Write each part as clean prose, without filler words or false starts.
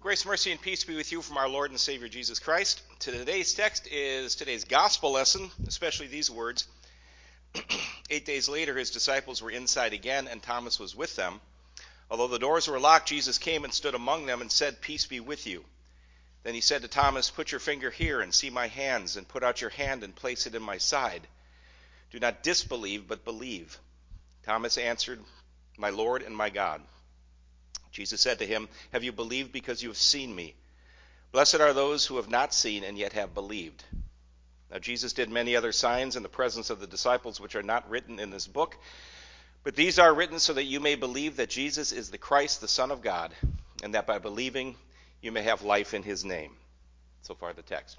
Grace, mercy, and peace be with you from our Lord and Savior Jesus Christ. Today's text is today's gospel lesson, especially these words. 8 days later, his disciples were inside again, and Thomas was with them. Although the doors were locked, Jesus came and stood among them and said, "Peace be with you." Then he said to Thomas, "Put your finger here and see my hands, and put out your hand and place it in my side. Do not disbelieve, but believe." Thomas answered, "My Lord and my God." Jesus said to him, "Have you believed because you have seen me? Blessed are those who have not seen and yet have believed." Now Jesus did many other signs in the presence of the disciples which are not written in this book, but these are written so that you may believe that Jesus is the Christ, the Son of God, and that by believing you may have life in his name. So far the text.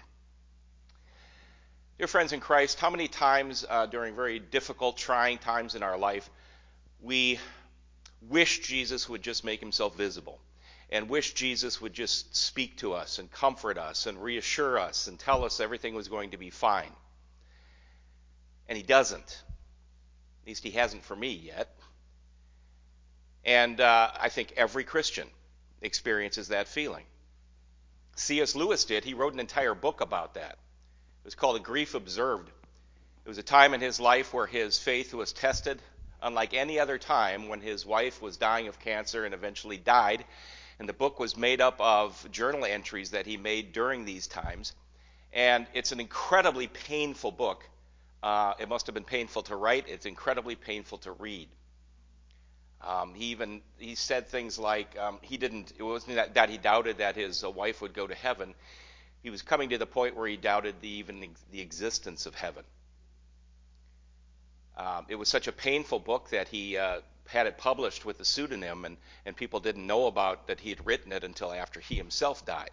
Dear friends in Christ, how many times during very difficult, trying times in our life we wish Jesus would just make himself visible, and wish Jesus would just speak to us and comfort us and reassure us and tell us everything was going to be fine. And he doesn't. At least he hasn't for me yet. And I think every Christian experiences that feeling. C.S. Lewis did. He wrote an entire book about that. It was called A Grief Observed. It was a time in his life where his faith was tested, unlike any other time, when his wife was dying of cancer and eventually died. And the book was made up of journal entries that he made during these times. And it's an incredibly painful book. It must have been painful to write. It's incredibly painful to read. He said things like it wasn't that he doubted that his wife would go to heaven. He was coming to the point where he doubted even the existence of heaven. It was such a painful book that he had it published with a pseudonym, and people didn't know about that he had written it until after he himself died.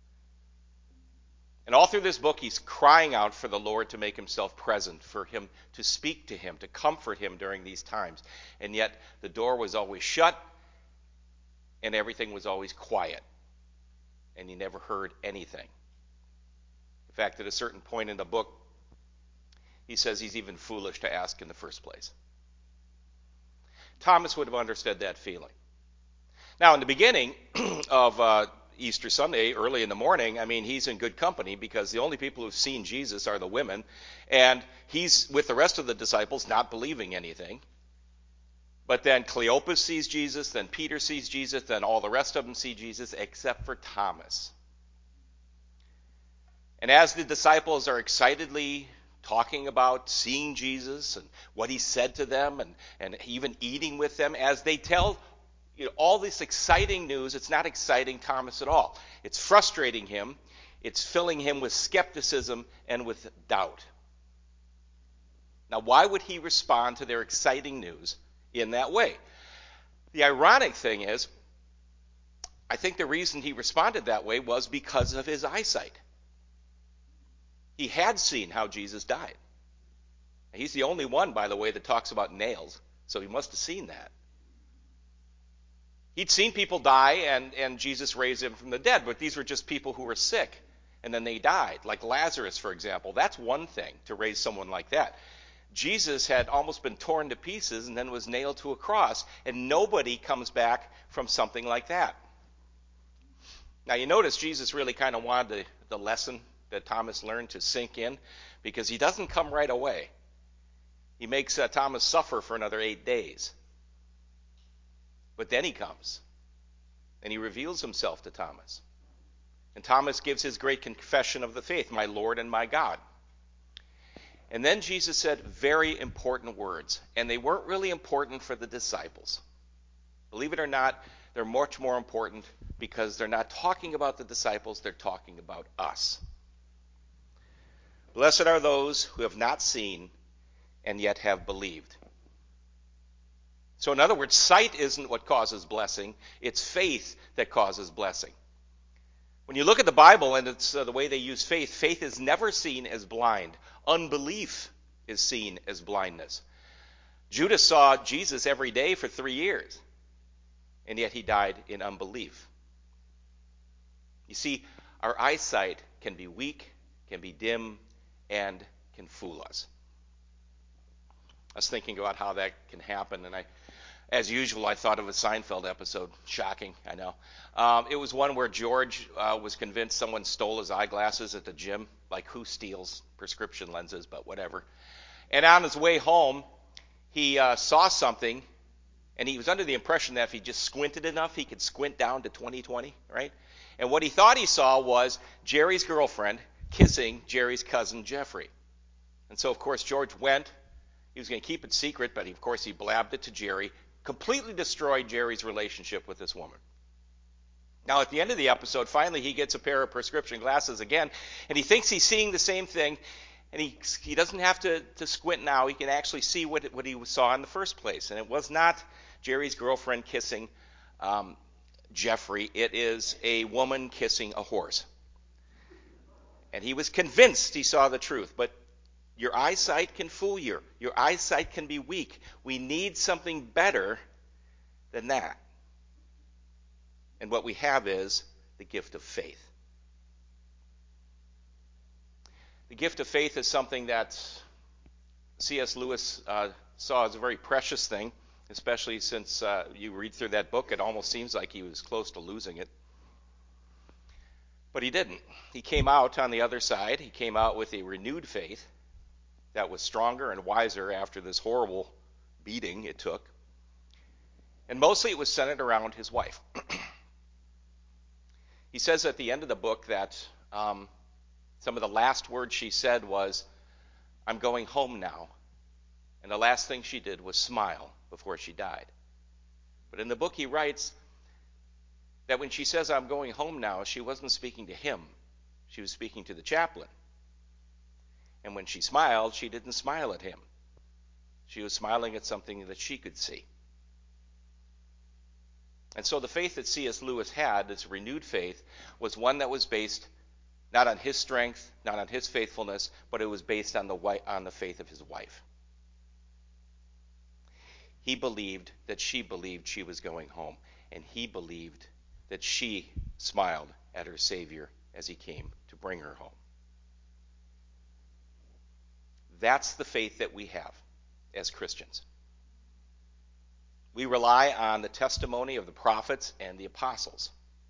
And all through this book, he's crying out for the Lord to make himself present, for him to speak to him, to comfort him during these times. And yet the door was always shut, and everything was always quiet, and he never heard anything. In fact, at a certain point in the book, he says he's even foolish to ask in the first place. Thomas would have understood that feeling. Now, in the beginning of Easter Sunday, early in the morning, he's in good company because the only people who've seen Jesus are the women, and he's with the rest of the disciples not believing anything. But then Cleopas sees Jesus, then Peter sees Jesus, then all the rest of them see Jesus except for Thomas. And as the disciples are excitedly talking about seeing Jesus and what he said to them and even eating with them, as they tell all this exciting news, it's not exciting Thomas at all. It's frustrating him. It's filling him with skepticism and with doubt. Now, why would he respond to their exciting news in that way? The ironic thing is, I think the reason he responded that way was because of his eyesight. He had seen how Jesus died. He's the only one, by the way, that talks about nails, so he must have seen that. He'd seen people die, and Jesus raised them from the dead, but these were just people who were sick, and then they died. Like Lazarus, for example. That's one thing, to raise someone like that. Jesus had almost been torn to pieces and then was nailed to a cross, and nobody comes back from something like that. Now, you notice Jesus really kind of wanted the lesson that Thomas learned to sink in, because he doesn't come right away. He makes Thomas suffer for another 8 days. But then he comes, and he reveals himself to Thomas. And Thomas gives his great confession of the faith, "My Lord and my God." And then Jesus said very important words, and they weren't really important for the disciples. Believe it or not, they're much more important because they're not talking about the disciples, they're talking about us. Blessed are those who have not seen and yet have believed. So in other words, sight isn't what causes blessing. It's faith that causes blessing. When you look at the Bible and it's the way they use faith, faith is never seen as blind. Unbelief is seen as blindness. Judas saw Jesus every day for 3 years, and yet he died in unbelief. You see, our eyesight can be weak, can be dim, and can fool us. I was thinking about how that can happen, and I As usual, I thought of a Seinfeld episode. Shocking, I know. It was one where George was convinced someone stole his eyeglasses at the gym. Like, who steals prescription lenses, but whatever. And on his way home, he saw something, and he was under the impression that if he just squinted enough, he could squint down to 20/20, right? And what he thought he saw was Jerry's girlfriend kissing Jerry's cousin Jeffrey. And so, of course, George went. He was going to keep it secret, but of course he blabbed it to Jerry, completely destroyed Jerry's relationship with this woman. Now, at the end of the episode, finally he gets a pair of prescription glasses again, and he thinks he's seeing the same thing, and he doesn't have to squint now. He can actually see what he saw in the first place. And it was not Jerry's girlfriend kissing Jeffrey. It is a woman kissing a horse. And he was convinced he saw the truth, but your eyesight can fool you. Your eyesight can be weak. We need something better than that. And what we have is the gift of faith. The gift of faith is something that C.S. Lewis saw as a very precious thing, especially since you read through that book, it almost seems like he was close to losing it. But he didn't. He came out on the other side. He came out with a renewed faith that was stronger and wiser after this horrible beating it took. And mostly it was centered around his wife. He says at the end of the book that some of the last words she said was, "I'm going home now." And the last thing she did was smile before she died. But in the book he writes that when she says, "I'm going home now," she wasn't speaking to him. She was speaking to the chaplain. And when she smiled, she didn't smile at him. She was smiling at something that she could see. And so the faith that C.S. Lewis had, this renewed faith, was one that was based not on his strength, not on his faithfulness, but it was based on the faith of his wife. He believed that she believed she was going home, and he believed that she smiled at her Savior as he came to bring her home. That's the faith that we have as Christians. We rely on the testimony of the prophets and the apostles.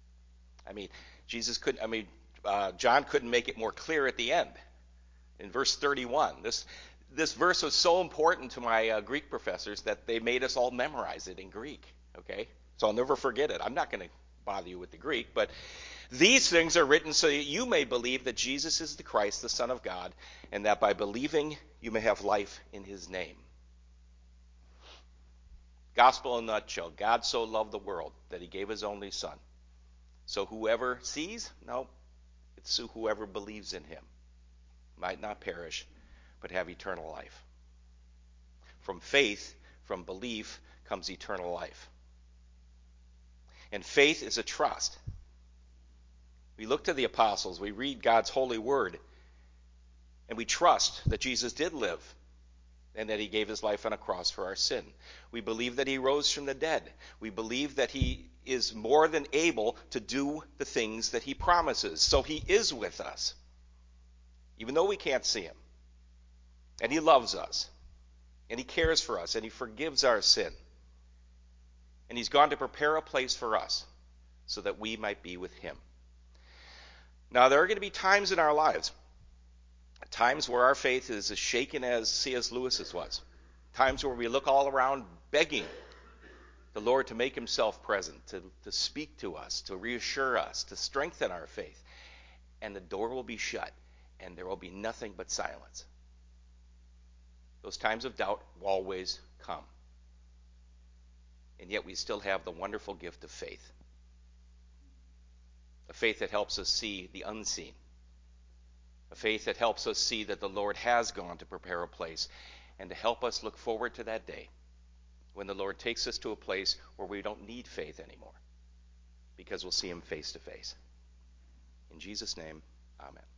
John couldn't make it more clear at the end. In verse 31, this verse was so important to my Greek professors that they made us all memorize it in Greek. Okay, so I'll never forget it. I'm not going to bother you with the Greek, but these things are written so that you may believe that Jesus is the Christ, the Son of God, and that by believing you may have life in his name. Gospel in a nutshell. God so loved the world that he gave his only Son. So whoever sees, no, it's whoever believes in him might not perish, but have eternal life. From faith, from belief, comes eternal life. And faith is a trust. We look to the apostles, we read God's holy word, and we trust that Jesus did live and that he gave his life on a cross for our sin. We believe that he rose from the dead. We believe that he is more than able to do the things that he promises. So he is with us, even though we can't see him. And he loves us, and he cares for us, and he forgives our sin. And he's gone to prepare a place for us so that we might be with him. Now, there are going to be times in our lives, times where our faith is as shaken as C.S. Lewis's was, times where we look all around begging the Lord to make himself present, to speak to us, to reassure us, to strengthen our faith. And the door will be shut, and there will be nothing but silence. Those times of doubt will always come. And yet we still have the wonderful gift of faith. A faith that helps us see the unseen. A faith that helps us see that the Lord has gone to prepare a place, and to help us look forward to that day when the Lord takes us to a place where we don't need faith anymore, because we'll see him face to face. In Jesus' name, amen.